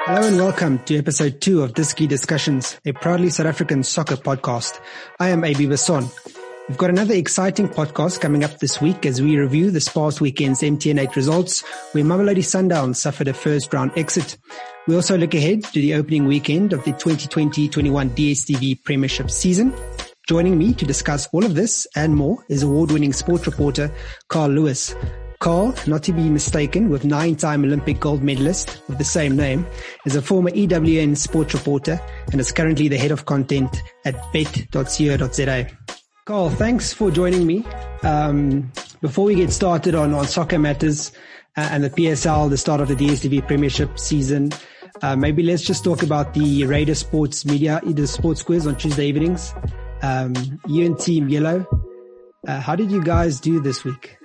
Hello and welcome to episode 2 of Diski Discussions, a proudly South African soccer podcast. I am AB Basson. We've got another exciting podcast coming up this week as we review this past weekend's MTN8 results, where Mamelodi Sundowns suffered a first-round exit. We also look ahead to the opening weekend of the 2020-21 DStv Premiership season. Joining me to discuss all of this and more is award-winning sports reporter Carl Lewis. Carl, not to be mistaken with 9-time Olympic gold medalist with the same name, is a former EWN sports reporter and is currently the head of content at bet.co.za. Carl, thanks for joining me. Before we get started on soccer matters and the PSL, the start of the DStv Premiership season, maybe let's just talk about the Raider Sports Media, the sports quiz on Tuesday evenings. You and Team Yellow, how did you guys do this week?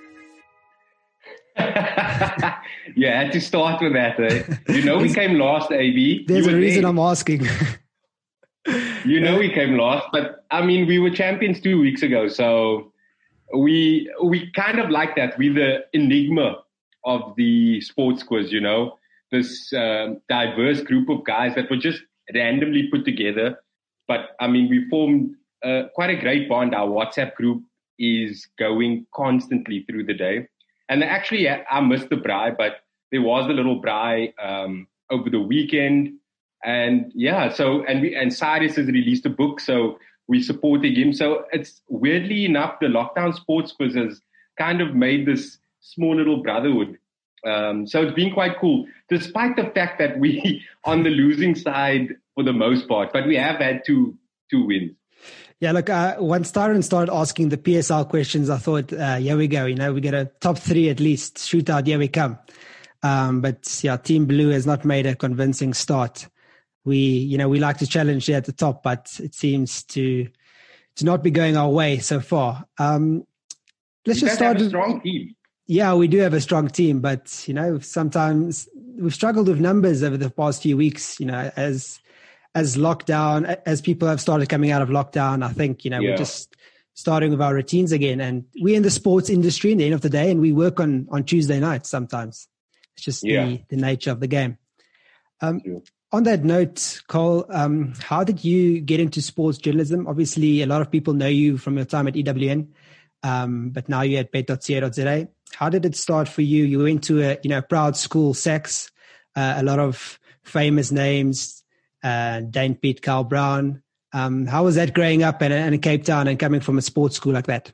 Yeah, I had to start with that. You know we came last, AB. There's a reason I'm asking. You know we came last, but I mean, we were champions 2 weeks ago, so we kind of like that. We're the enigma of the sports quiz, you know, this diverse group of guys that were just randomly put together. But I mean, we formed quite a great bond. Our WhatsApp group is going constantly through the day. And actually, I missed the braai, but there was a little braai over the weekend. And yeah, so, and Cyrus has released a book, so we're supporting him. So it's weirdly enough, the lockdown sports quiz has kind of made this small little brotherhood. So it's been quite cool, despite the fact that we on the losing side for the most part, but we have had two wins. Yeah, look, once Tyron started asking the PSL questions, I thought, here we go. You know, we get a top 3 at least. Shootout, here we come. But yeah, Team Blue has not made a convincing start. We like to challenge there at the top, but it seems to not be going our way so far. Let's just start. Have a strong team. Yeah, we do have a strong team, but you know, sometimes we've struggled with numbers over the past few weeks. You know, as lockdown, as people have started coming out of lockdown, I think, you know, we're just starting with our routines again. And we're in the sports industry at the end of the day, and we work on Tuesday nights sometimes. It's just the nature of the game. On that note, Cole, how did you get into sports journalism? Obviously, a lot of people know you from your time at EWN, but now you're at bet.co.za. How did it start for you? You went to a proud school, Sax, a lot of famous names, Dane Piet, Carl Brown. How was that growing up in Cape Town and coming from a sports school like that?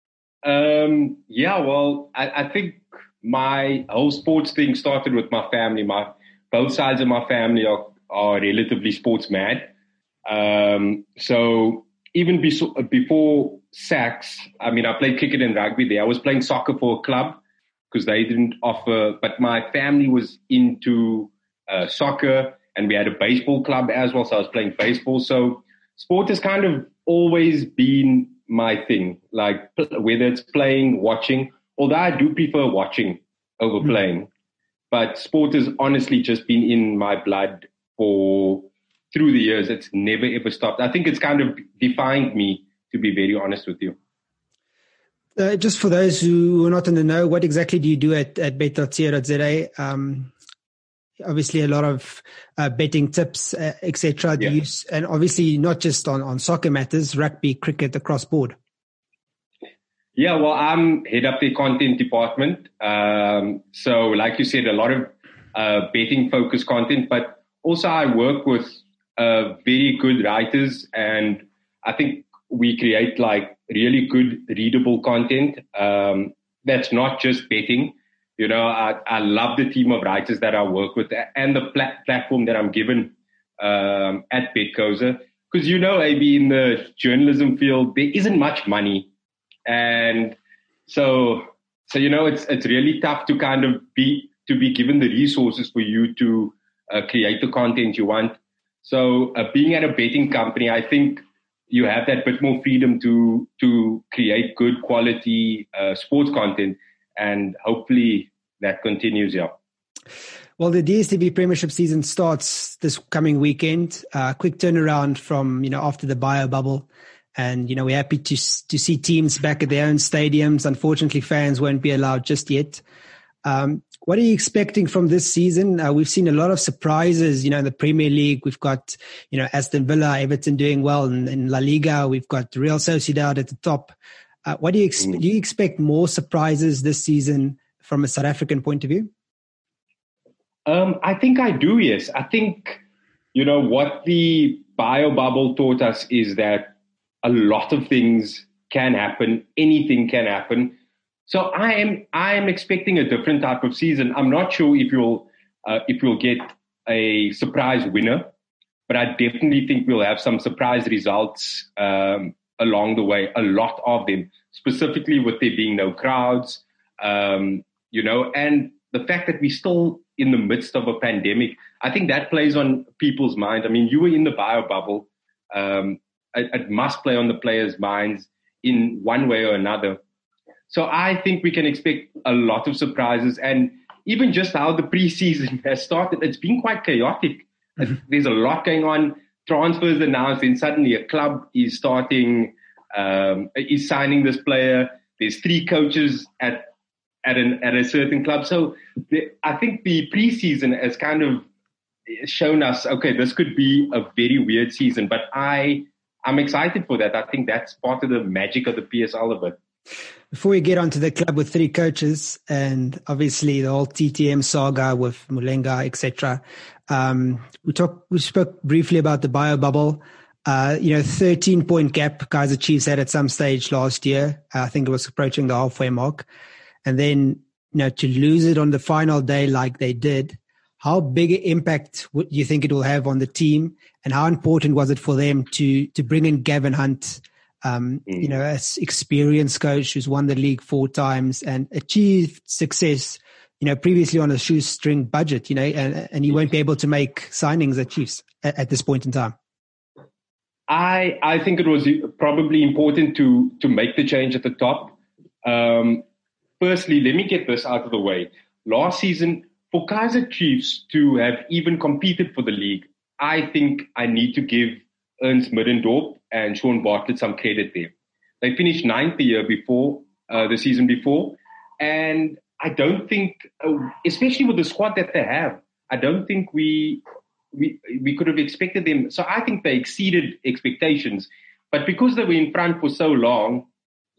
Well, I think my whole sports thing started with my family. Both sides of my family are relatively sports mad. So even before Sax, I mean, I played cricket and rugby there. I was playing soccer for a club because they didn't offer, but my family was into soccer. And we had a baseball club as well, so I was playing baseball. So sport has kind of always been my thing, like whether it's playing, watching, although I do prefer watching over playing. But sport has honestly just been in my blood through the years. It's never, ever stopped. I think it's kind of defined me, to be very honest with you. Just for those who are not in the know, what exactly do you do at bet.co.za? Obviously, a lot of betting tips, etc. And obviously, not just on soccer matters, rugby, cricket, across board. Yeah, well, I'm head up the content department. So, like you said, a lot of betting-focused content, but also I work with very good writers, and I think we create like really good readable content that's not just betting. You know, I love the team of writers that I work with and the platform that I'm given at Betcoza. Because, you know, AB, in the journalism field, there isn't much money. And so you know, it's really tough to kind of be given the resources for you to create the content you want. So being at a betting company, I think you have that bit more freedom to create good quality sports content. And hopefully that continues, yeah. Well, the DStv Premiership season starts this coming weekend. Quick turnaround from, after the bio bubble. And, we're happy to see teams back at their own stadiums. Unfortunately, fans won't be allowed just yet. What are you expecting from this season? We've seen a lot of surprises, in the Premier League. We've got, Aston Villa, Everton doing well in La Liga. We've got Real Sociedad at the top. What do you do you expect more surprises this season from a South African point of view? I think I do, yes. I think, what the bio bubble taught us is that a lot of things can happen. Anything can happen. So I am expecting a different type of season. I'm not sure if you'll get a surprise winner, but I definitely think we'll have some surprise results along the way. A lot of them, specifically with there being no crowds, and the fact that we're still in the midst of a pandemic. I think that plays on people's minds. I mean, you were in the bio bubble. It must play on the players' minds in one way or another. So I think we can expect a lot of surprises. And even just how the preseason has started, it's been quite chaotic. There's a lot going on. Transfers announced, then suddenly a club is starting, is signing this player. There's 3 coaches at a certain club. So I think the preseason has kind of shown us, okay, this could be a very weird season. But I'm excited for that. I think that's part of the magic of the PSL of it. Before we get onto the club with 3 coaches and obviously the whole TTM saga with Mulenga, etc., we spoke briefly about the bio bubble. 13-point gap Kaizer Chiefs had at some stage last year. I think it was approaching the halfway mark. And then, to lose it on the final day like they did, how big an impact do you think it will have on the team? And how important was it for them to bring in Gavin Hunt, an experienced coach who's won the league 4 times and achieved success, previously on a shoestring budget, and he won't be able to make signings at Chiefs at this point in time? I think it was probably important to make the change at the top. Firstly, let me get this out of the way. Last season, for Kaizer Chiefs to have even competed for the league, I think I need to give Ernst Middendorp and Sean Bartlett some credit there. They finished 9th the season before. And I don't think, especially with the squad that they have, I don't think we could have expected them. So I think they exceeded expectations. But because they were in front for so long,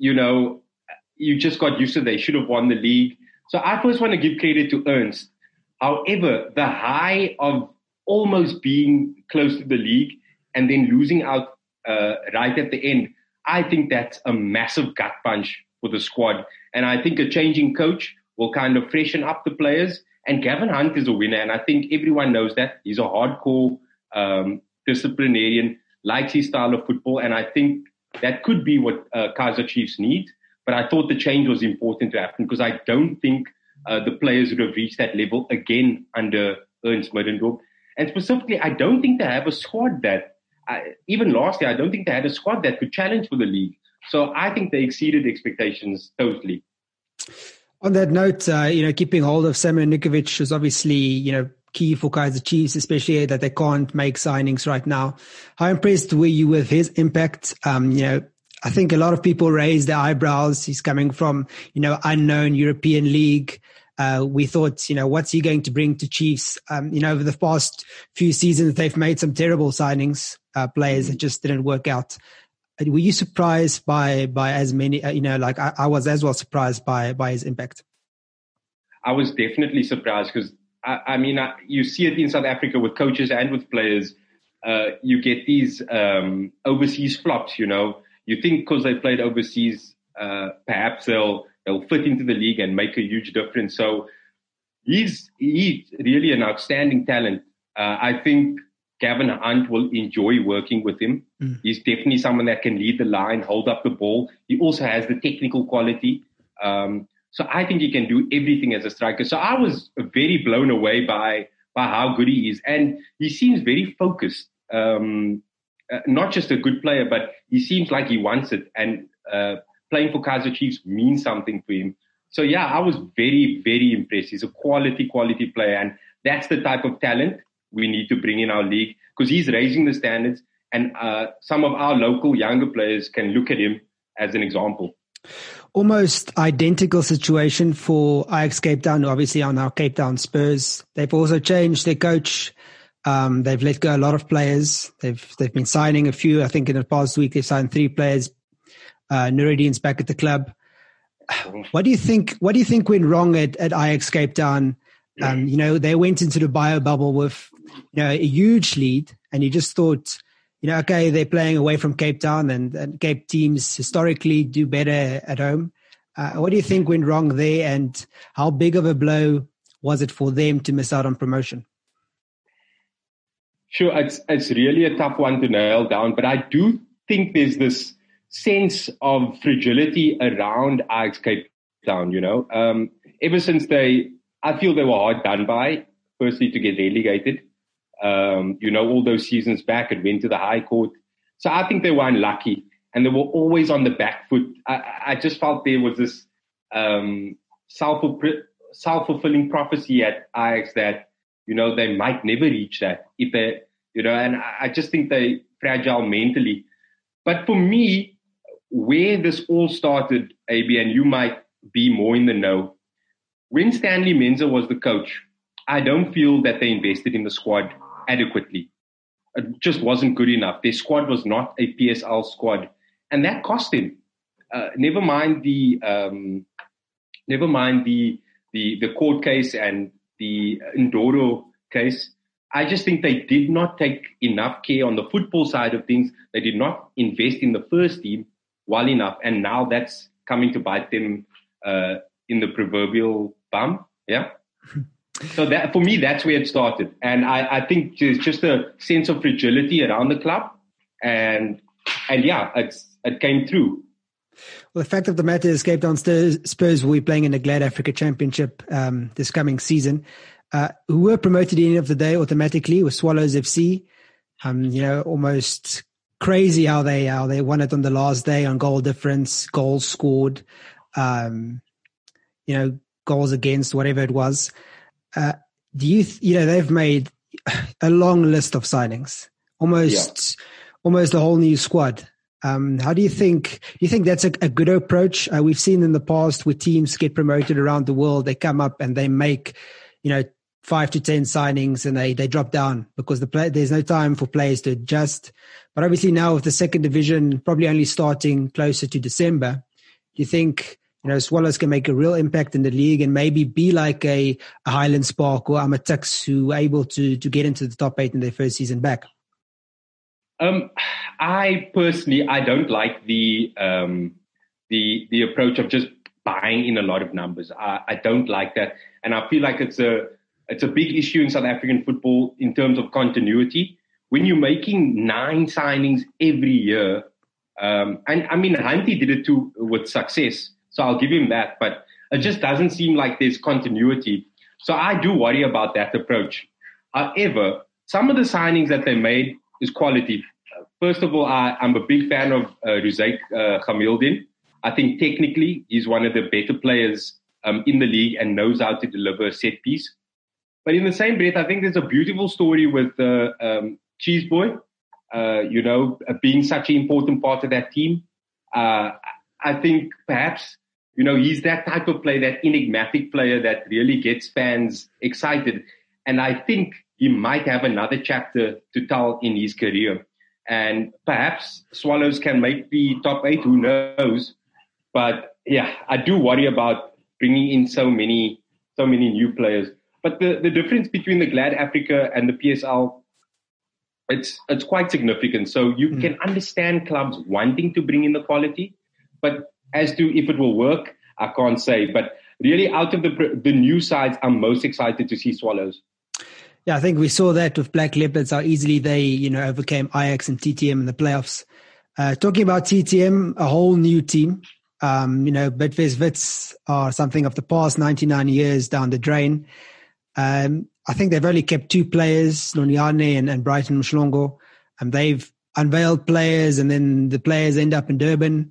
you just got used to they should have won the league. So I first want to give credit to Ernst. However, the high of almost being close to the league and then losing out right at the end, I think that's a massive gut punch for the squad. And I think a changing coach will kind of freshen up the players. And Gavin Hunt is a winner, and I think everyone knows that. He's a hardcore disciplinarian, likes his style of football, and I think that could be what Kaizer Chiefs need. But I thought the change was important to happen because I don't think the players would have reached that level again under Ernst Middendorp. And specifically, I don't think they have a squad that, even last year, I don't think they had a squad that could challenge for the league. So I think they exceeded expectations totally. On that note, keeping hold of Samuel Nikovic is obviously, key for Kaizer Chiefs, especially that they can't make signings right now. How impressed were you with his impact? I think a lot of people raised their eyebrows. He's coming from, unknown European league. We thought, what's he going to bring to Chiefs? Over the past few seasons, they've made some terrible signings, players that just didn't work out. Were you surprised by as many, I was as well surprised by his impact? I was definitely surprised because, you see it in South Africa with coaches and with players. You get these overseas flops, You think because they played overseas, perhaps they'll fit into the league and make a huge difference. So he's really an outstanding talent. I think Gavin Hunt will enjoy working with him. He's definitely someone that can lead the line, hold up the ball. He also has the technical quality. So I think he can do everything as a striker. So I was very blown away by how good he is. And he seems very focused. Not just a good player, but he seems like he wants it. And playing for Kaizer Chiefs means something to him. So, yeah, I was very, very impressed. He's a quality player. And that's the type of talent we need to bring in our league because he's raising the standards. And some of our local younger players can look at him as an example. almost identical situation for Ajax Cape Town, who obviously are now Cape Town Spurs. They've also changed their coach. They've let go a lot of players. They've been signing a few. I think in the past week they've signed 3 players. Nuruddin's back at the club. What do you think went wrong at Ajax Cape Town? They went into the bio bubble with a huge lead, and you just thought, okay, they're playing away from Cape Town, and Cape teams historically do better at home. What do you think went wrong there, and how big of a blow was it for them to miss out on promotion? Sure, it's really a tough one to nail down, but I do think there's this sense of fragility around Ajax Cape Town, ever since I feel they were hard done by, firstly to get relegated. All those seasons back, it went to the High Court. So I think they were unlucky, and they were always on the back foot. I just felt there was this self-fulfilling prophecy at Ajax that, they might never reach that if they, and I just think they're fragile mentally. But for me, where this all started, AB, and you might be more in the know, when Stanley Menzer was the coach, I don't feel that they invested in the squad adequately. It just wasn't good enough. Their squad was not a PSL squad, and that cost him. Never mind the court case and the Ndoro case. I just think they did not take enough care on the football side of things. They did not invest in the first team well enough, and now that's coming to bite them in the proverbial bum. Yeah. So that, for me, that's where it started. And I think there's just a sense of fragility around the club. And yeah, it came through. Well, the fact of the matter is Cape Town Spurs will be playing in the Glad Africa Championship this coming season. Who were promoted at the end of the day automatically with Swallows FC. Almost crazy how they won it on the last day on goal difference, goals scored, goals against, whatever it was. They've made a long list of signings, almost a whole new squad. How do you think that's a good approach? We've seen in the past where teams get promoted around the world, they come up and they make, 5 to 10 signings and they drop down because there's no time for players to adjust. But obviously now with the second division probably only starting closer to December, do you think, Swallows can make a real impact in the league and maybe be like a Highlands Park or Amatux who are able to get into the top 8 in their first season back? I personally don't like the approach of just buying in a lot of numbers. I don't like that, and I feel like it's a big issue in South African football in terms of continuity. When you're making 9 signings every year, and I mean Hunty did it too with success, so I'll give him that. But it just doesn't seem like there's continuity. So I do worry about that approach. However, some of the signings that they made is quality. First of all, I'm a big fan of Ruzaik Khamildin. I think technically he's one of the better players in the league and knows how to deliver a set piece. But in the same breath, I think there's a beautiful story with Cheese Boy, being such an important part of that team. I think perhaps, he's that type of player, that enigmatic player that really gets fans excited. And I think he might have another chapter to tell in his career. And perhaps Swallows can make the top 8, who knows? But yeah, I do worry about bringing in so many new players. But the difference between the Glad Africa and the PSL, it's quite significant. So you can understand clubs wanting to bring in the quality, but as to if it will work, I can't say. But really, out of the new sides, I'm most excited to see Swallows. Yeah, I think we saw that with Black Leopards, how easily they, overcame Ajax and TTM in the playoffs. Talking about TTM, a whole new team. Bidvest Wits are something of the past 99 years down the drain. I think they've only kept 2 players, Nonyane and Brighton Mshlongo. And they've unveiled players, and then the players end up in Durban.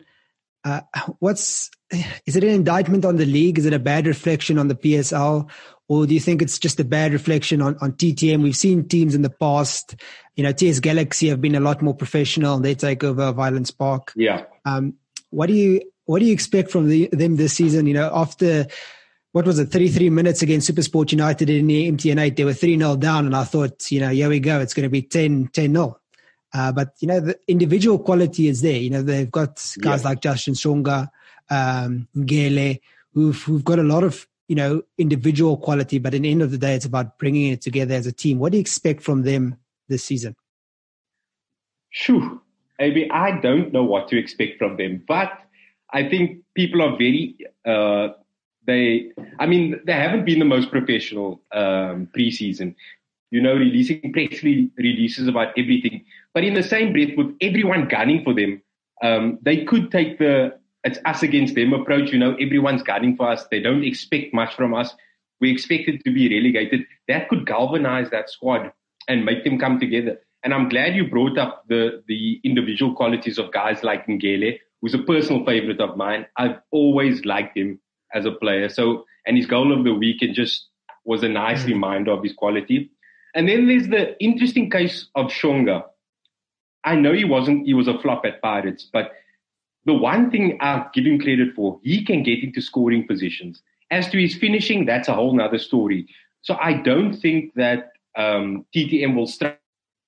Is it an indictment on the league? Is it a bad reflection on the PSL? Or do you think it's just a bad reflection on TTM? We've seen teams in the past, TS Galaxy have been a lot more professional. They take over Highlands Park. Yeah. What do you what do you expect from them this season? After, what was it, 33 minutes against SuperSport United in the MTN8, they were 3-0 down, and I thought, here we go, it's going to be 10-0. But, the individual quality is there. They've got guys like Justin Shonga, Ngele, who've got a lot of, individual quality, but at the end of the day, it's about bringing it together as a team. What do you expect from them this season? Shoo, Maybe I don't know what to expect from them, but I think people are very, they haven't been the most professional preseason, releasing press releases about everything. But in the same breath, with everyone gunning for them, they could take it's us against them approach. Everyone's gunning for us. They don't expect much from us. We expect it to be relegated. That could galvanize that squad and make them come together. And I'm glad you brought up the individual qualities of guys like Ngele, who's a personal favorite of mine. I've always liked him as a player. And his goal of the weekend just was a nice reminder of his quality. And then there's the interesting case of Shonga. I know he was a flop at Pirates, but the one thing I'll give him credit for, he can get into scoring positions. As to his finishing, that's a whole nother story. So I don't think that TTM will struggle.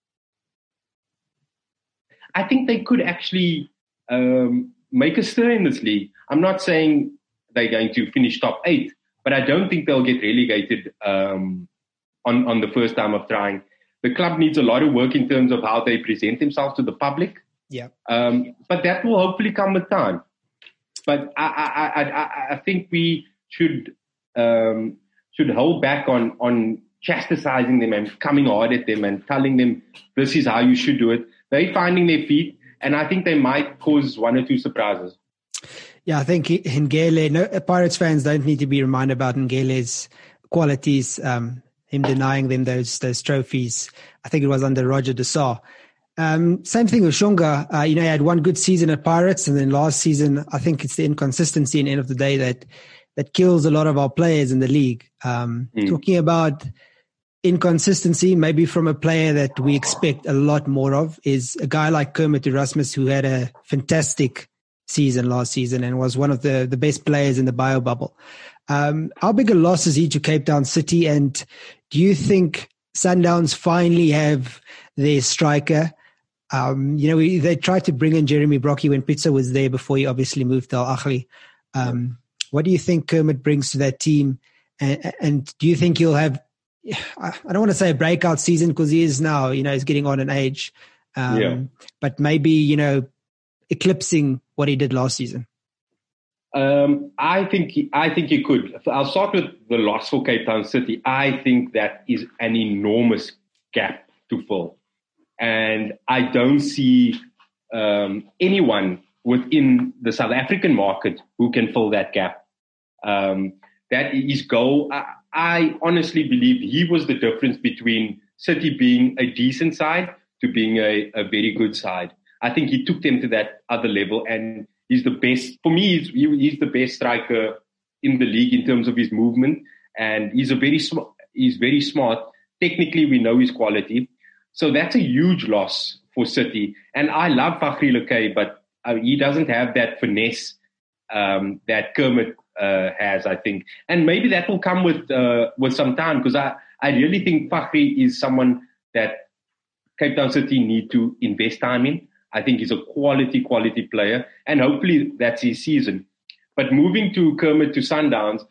I think they could actually make a stir in this league. I'm not saying they're going to finish top 8, but I don't think they'll get relegated on the first time of trying. The club needs a lot of work in terms of how they present themselves to the public. Yeah. But that will hopefully come with time. But I think we should hold back on chastising them and coming hard at them and telling them this is how you should do it. They're finding their feet, and I think they might cause one or two surprises. Yeah, I think Ngele, Pirates fans don't need to be reminded about Ngele's qualities, him denying them those trophies. I think it was under Roger de Sá. Same thing with Shonga. He had one good season at Pirates, and then last season, I think it's the inconsistency in the end of the day that kills a lot of our players in the league. Talking about inconsistency, maybe from a player that we expect a lot more of, is a guy like Kermit Erasmus, who had a fantastic season last season and was one of the best players in the bio bubble. How big a loss is he to Cape Town City? And do you think Sundowns finally have their striker? They tried to bring in Jeremy Brockie when Pizza was there before he obviously moved to Al Ahly. What do you think Kermit brings to that team? And do you think he'll have, I don't want to say a breakout season because he is now, he's getting on in age. But maybe, eclipsing what he did last season? I think he could. I'll start with the loss for Cape Town City. I think that is an enormous gap to fill. And I don't see anyone within the South African market who can fill that gap. That is his goal. I honestly believe he was the difference between City being a decent side to being a very good side. I think he took them to that other level, and he's the best. For me, he's the best striker in the league in terms of his movement, and he's very smart. Technically, we know his quality. So that's a huge loss for City. And I love Fakhri Lekay, but he doesn't have that finesse that Kermit has, I think. And maybe that will come with some time, because I really think Fakhri is someone that Cape Town City need to invest time in. I think he's a quality player, and hopefully that's his season. But moving to Kermit to Sundowns,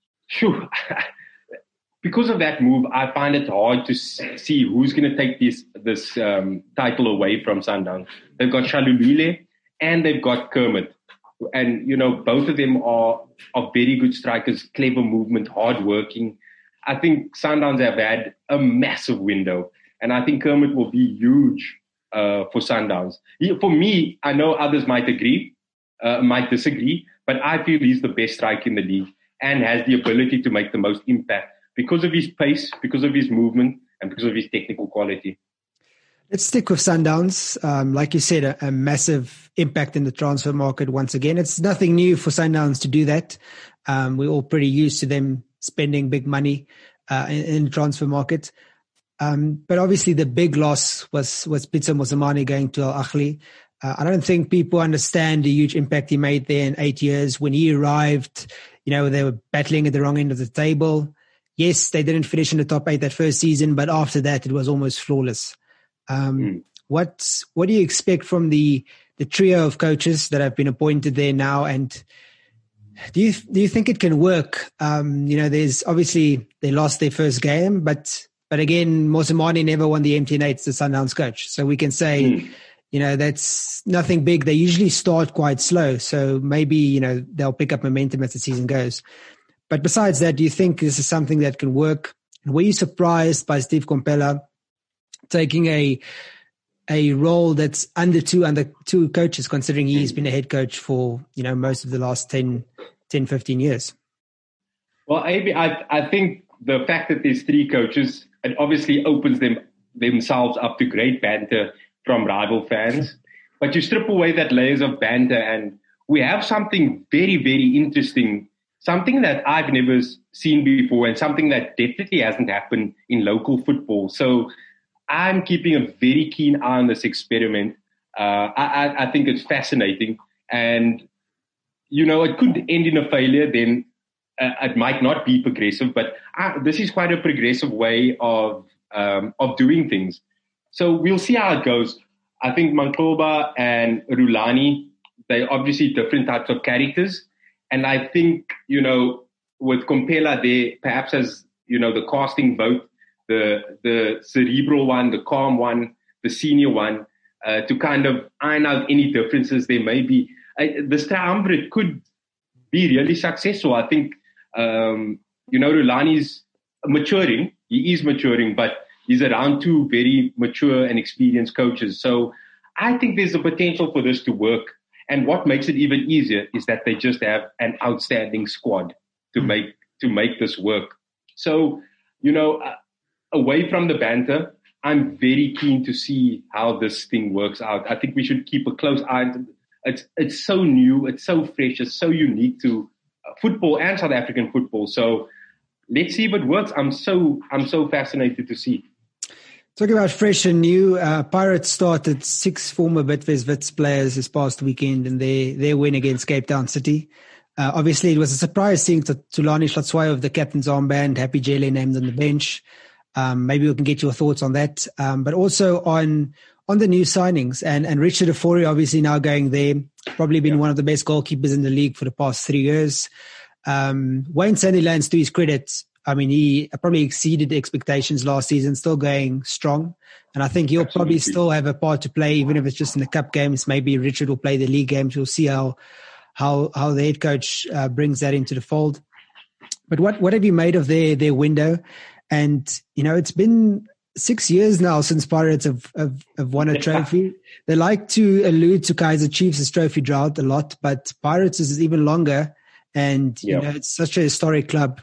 because of that move, I find it hard to see who's going to take this title away from Sundowns. They've got Shalulile and they've got Kermit. And, both of them are very good strikers, clever movement, hard-working. I think Sundowns have had a massive window, and I think Kermit will be huge for Sundowns. For me, I know others might disagree, but I feel he's the best striker in the league and has the ability to make the most impact because of his pace, because of his movement, and because of his technical quality. Let's stick with Sundowns. Like you said, a massive impact in the transfer market once again. It's nothing new for Sundowns to do that. We're all pretty used to them spending big money in the transfer market. But obviously the big loss was Pitso Mosimane going to Al Ahly. I don't think people understand the huge impact he made there in 8 years. When he arrived, they were battling at the wrong end of the table. Yes, they didn't finish in the top 8 that first season, but after that, it was almost flawless. What do you expect from the trio of coaches that have been appointed there now? And do you think it can work? There's obviously they lost their first game, but again, Mosimane never won the MTN 8. It's the Sundowns coach, so we can say. That's nothing big. They usually start quite slow. So maybe, they'll pick up momentum as the season goes. But besides that, do you think this is something that can work? Were you surprised by Steve Komphela taking a role that's under two coaches, considering he's been a head coach for, most of the last 10, 15 years? Well, I think the fact that there's 3 coaches, it obviously opens themselves up to great banter from rival fans, but you strip away that layers of banter and we have something very, very interesting, something that I've never seen before and something that definitely hasn't happened in local football. So I'm keeping a very keen eye on this experiment. I think it's fascinating and, it could end in a failure, then it might not be progressive, but this is quite a progressive way of doing things. So we'll see how it goes. I think Manqoba and Rulani, they're obviously different types of characters. And I think, with Komphela there, perhaps as, the casting vote, the cerebral one, the calm one, the senior one, to kind of iron out any differences there may be. This triumvirate could be really successful. I think, Rulani's maturing. He is maturing, but he's around 2 very mature and experienced coaches. So I think there's a potential for this to work. And what makes it even easier is that they just have an outstanding squad to make this work. So, away from the banter, I'm very keen to see how this thing works out. I think we should keep a close eye. It's so new, it's so fresh, it's so unique to football and South African football. So let's see if it works. I'm so fascinated to see. Talking about fresh and new, Pirates started 6 former Bidvest Wits players this past weekend in their win against Cape Town City. Obviously, it was a surprise seeing Thulani Hlatshwayo of the captain's armband, Happy Jele named on the bench. Maybe we can get your thoughts on that. But also on the new signings and Richard Ofori obviously now going there, probably been one of the best goalkeepers in the league for the past 3 years. Wayne Sandilands, to his credit, he probably exceeded expectations last season, still going strong. And I think he'll probably still have a part to play, even if it's just in the cup games. Maybe Richard will play the league games. We'll see how the head coach brings that into the fold. But what have you made of their window? And, it's been 6 years now since Pirates have won a trophy. They like to allude to Kaizer Chiefs' trophy drought a lot, but Pirates is even longer. And, it's such a historic club.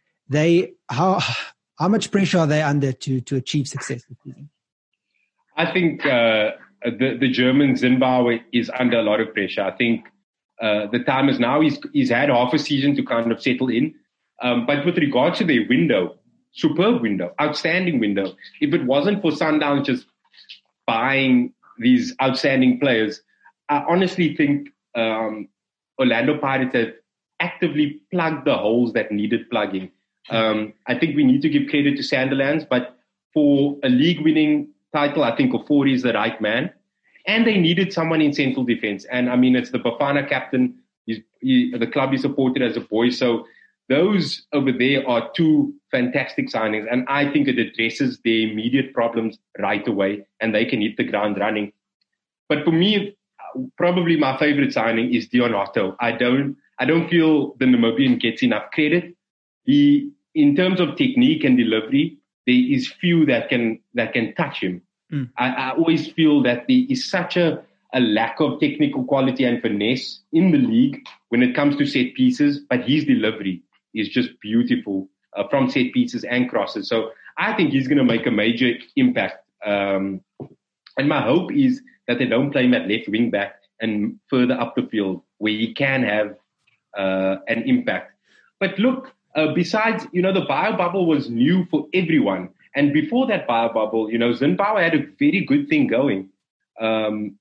How much pressure are they under to achieve success this season? I think the German Zimbabwe is under a lot of pressure. I think the time is now. He's had half a season to kind of settle in. But with regards to their window, superb window, outstanding window. If it wasn't for Sundowns just buying these outstanding players, I honestly think Orlando Pirates have actively plugged the holes that needed plugging. I think we need to give credit to Sandilands, but for a league-winning title, I think Ofori is the right man. And they needed someone in central defense. And it's the Bafana captain. The club he supported as a boy. So those over there are 2 fantastic signings. And I think it addresses their immediate problems right away. And they can hit the ground running. But for me, probably my favorite signing is Dion Otto. I don't feel the Namibian gets enough credit. In terms of technique and delivery, there is few that can touch him. I always feel that there is such a lack of technical quality and finesse in the league when it comes to set pieces, but his delivery is just beautiful from set pieces and crosses. So I think he's going to make a major impact. And my hope is that they don't play him at left wing back and further up the field where he can have an impact. But look, besides, the bio bubble was new for everyone. And before that bio bubble, Zimbabwe had a very good thing going.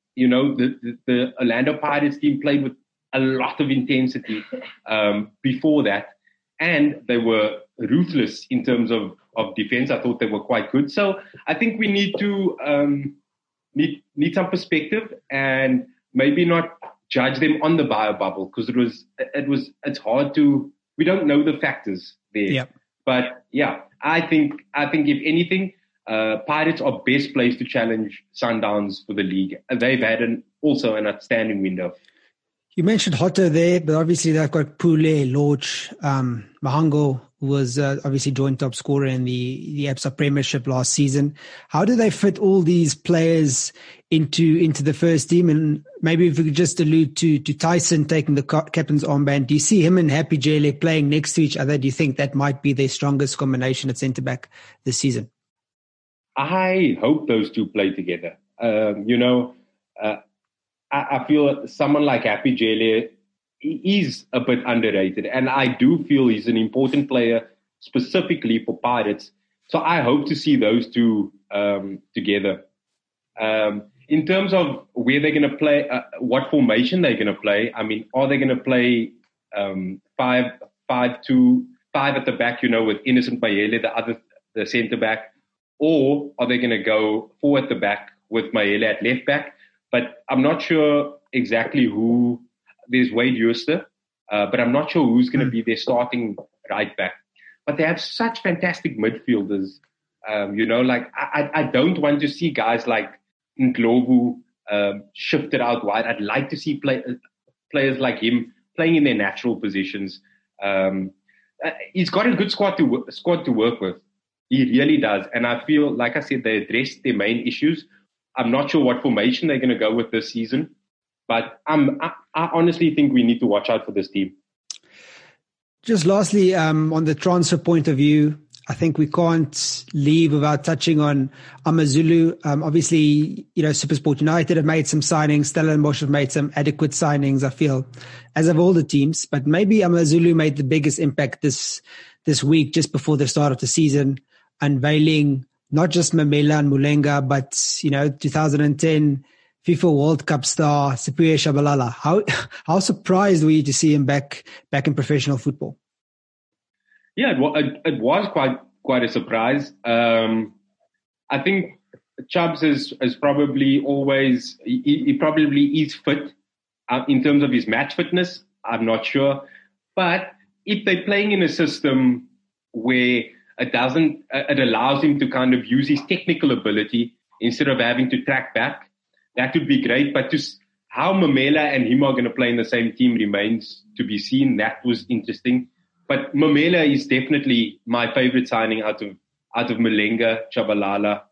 the Orlando Pirates team played with a lot of intensity before that, and they were ruthless in terms of defense. I thought they were quite good. So I think we need to need some perspective and maybe not judge them on the bio bubble, because it's hard to, we don't know the factors there. Yep. But yeah, I think if anything, Pirates are best placed to challenge Sundowns for the league. They've had also an outstanding window. You mentioned Hotto there, but obviously they've got Pule, Lorch, Mahango, who was obviously joint top scorer in the Absa Premiership last season. How do they fit all these players into the first team? And maybe if we could just allude to Tyson taking the captain's armband, do you see him and Happy Jele playing next to each other? Do you think that might be their strongest combination at centre-back this season? I hope those two play together. I feel someone like Happy Jele is a bit underrated, and I do feel he's an important player specifically for Pirates. So I hope to see those two together. In terms of where they're going to play, what formation they're going to play, I mean, are they going to play 5-2-5 at the back, with Innocent Mayele, the centre back, or are they going to go 4 at the back with Mayele at left back? But I'm not sure exactly who. There's Wade Jooste, but I'm not sure who's going to be their starting right back. But they have such fantastic midfielders. I don't want to see guys like Ndlovu shifted out wide. I'd like to see players like him playing in their natural positions. He's got a good squad to work with. He really does. And I feel, like I said, they addressed their main issues. I'm not sure what formation they're going to go with this season, but I honestly think we need to watch out for this team. Just lastly, on the transfer point of view, I think we can't leave without touching on Amazulu. Obviously, SuperSport United have made some signings. Stellenbosch have made some adequate signings, I feel, as have all the teams. But maybe Amazulu made the biggest impact this week, just before the start of the season, unveiling not just Mamela and Mulenga, but 2010 FIFA World Cup star Siphiwe Tshabalala. How surprised were you to see him back in professional football? Yeah, it was quite a surprise. I think Chubbs is probably always, he probably is fit in terms of his match fitness. I'm not sure, but if they're playing in a system where it allows him to kind of use his technical ability instead of having to track back, that would be great. But just how Mamela and him are going to play in the same team remains to be seen. That was interesting. But Mamela is definitely my favorite signing out of Mulenga, Tshabalala.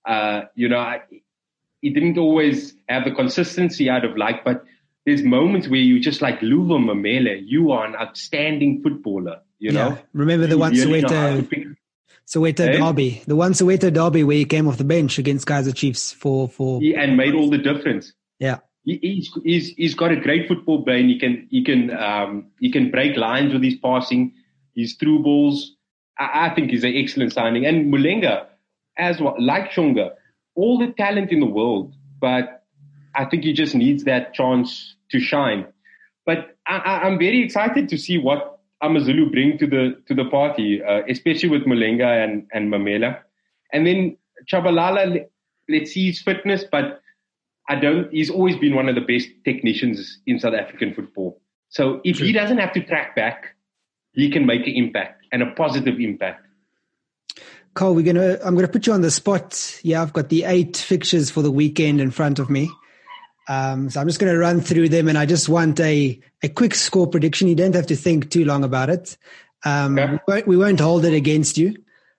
He didn't always have the consistency I'd have liked, but there's moments where you just like, Luva Mamela, you are an outstanding footballer. Yeah. Remember the one Soweto derby, the one Soweto derby where he came off the bench against Kaizer Chiefs for and made all the difference. Yeah, he's got a great football brain. He can break lines with his passing, his through balls. I think he's an excellent signing. And Mulenga as well, like Shonga, all the talent in the world, but I think he just needs that chance to shine. But I'm very excited to see what Amazulu bring to the party, especially with Mulenga and Mamela. And then Tshabalala, let's see his fitness, but he's always been one of the best technicians in South African football. So if he doesn't have to track back, he can make an impact, and a positive impact. Carl, I'm gonna put you on the spot. Yeah, I've got the 8 fixtures for the weekend in front of me. So I'm just going to run through them, and I just want a quick score prediction. You don't have to think too long about it. We won't hold it against you.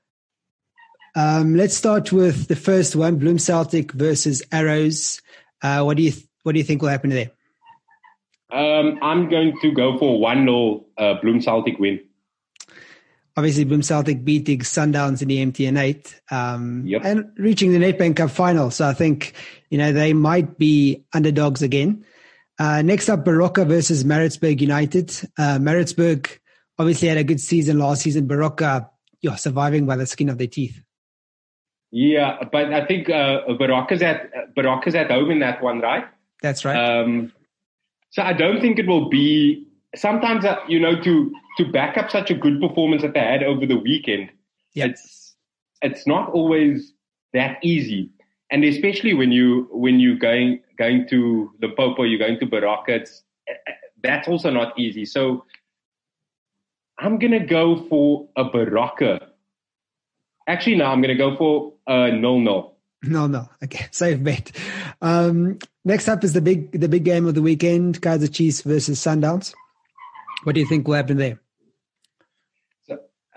Let's start with the first one, Bloem Celtic versus Arrows. What do you think will happen there? I'm going to go for 1-0 Bloem Celtic win. Obviously, Bloem Celtic beating Sundowns in the MTN 8 and reaching the Nedbank Cup final. So I think, they might be underdogs again. Next up, Baroka versus Maritzburg United. Maritzburg obviously had a good season last season. Baroka, surviving by the skin of their teeth. Yeah, but I think Baraka's at home in that one, right? That's right. So I don't think it will be. Sometimes, to back up such a good performance that they had over the weekend, it's not always that easy, and especially when you going to Limpopo, you're going to Baraka, that's also not easy. So I'm gonna go for a Baraka. Actually, no, I'm gonna go for a 0-0. No. Okay, safe bet. Next up is the big game of the weekend: Kaizer Chiefs versus Sundowns. What do you think will happen there? So,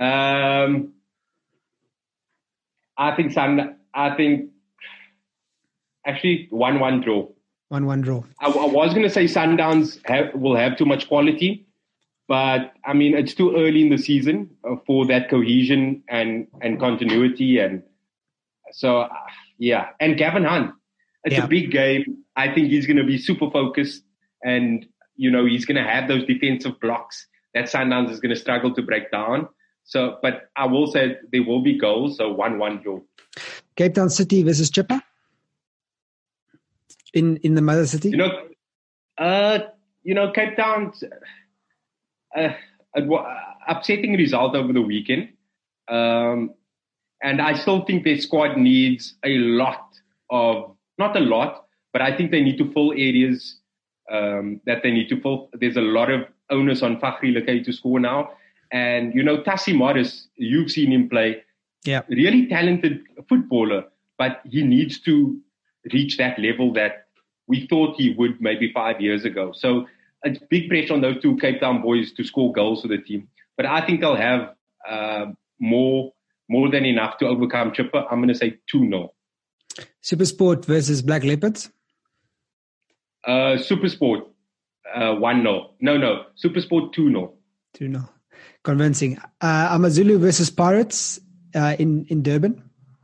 I think actually 1-1 draw. 1-1 draw. I was going to say Sundowns will have too much quality, but I mean it's too early in the season for that cohesion and continuity, and so yeah. And Gavin Hunt, it's a big game. I think he's going to be super focused, and he's going to have those defensive blocks that Sundowns is going to struggle to break down. So, but I will say there will be goals. So 1-1 draw. Cape Town City versus Chippa in the mother city. Cape Town's upsetting result over the weekend, and I still think their squad needs not a lot, but I think they need to fill areas that they need to fill. There's a lot of onus on Fakhri Lekay to score now. And, Tassie Morris, you've seen him play. Yeah. Really talented footballer, but he needs to reach that level that we thought he would maybe 5 years ago. So it's big pressure on those two Cape Town boys to score goals for the team. But I think they'll have more than enough to overcome Chippa. I'm going to say 2-0. Supersport versus Black Leopards? Supersport 1-0. No. Supersport 2-0. 2-0. Convincing. Amazulu versus Pirates in Durban?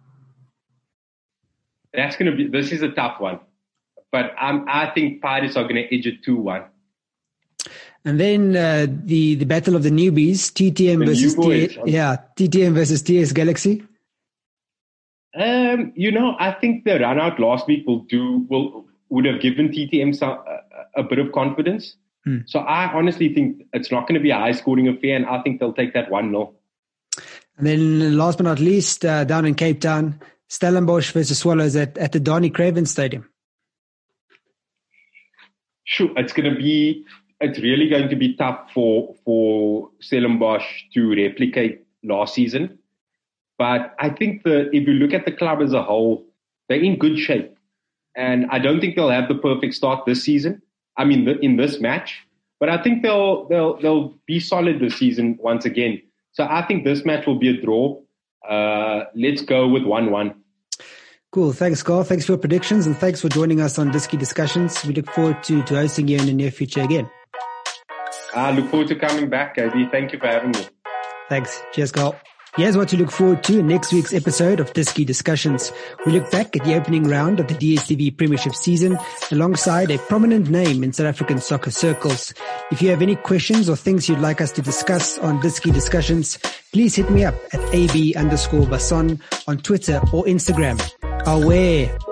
This is a tough one. But I think Pirates are going to edge it 2-1. And then the battle of the newbies, TTM versus TS Galaxy. I think the run out last week would have given TTM a bit of confidence. So I honestly think it's not going to be a high scoring affair, and I think they'll take that 1-0. And then last but not least, down in Cape Town, Stellenbosch versus Swallows at the Donnie Craven Stadium. Sure, it's really going to be tough for Stellenbosch to replicate last season. But I think if you look at the club as a whole, they're in good shape. And I don't think they'll have the perfect start this season. I mean, in this match. But I think they'll be solid this season once again. So I think this match will be a draw. Let's go with 1-1. Cool. Thanks, Carl. Thanks for your predictions, and thanks for joining us on Diski Discussions. We look forward to hosting you in the near future again. I look forward to coming back, AB. Thank you for having me. Thanks. Cheers, Carl. Here's what to look forward to in next week's episode of Diski Discussions. We look back at the opening round of the DStv Premiership season alongside a prominent name in South African soccer circles. If you have any questions or things you'd like us to discuss on Diski Discussions, please hit me up at AB_Basson on Twitter or Instagram. Aware.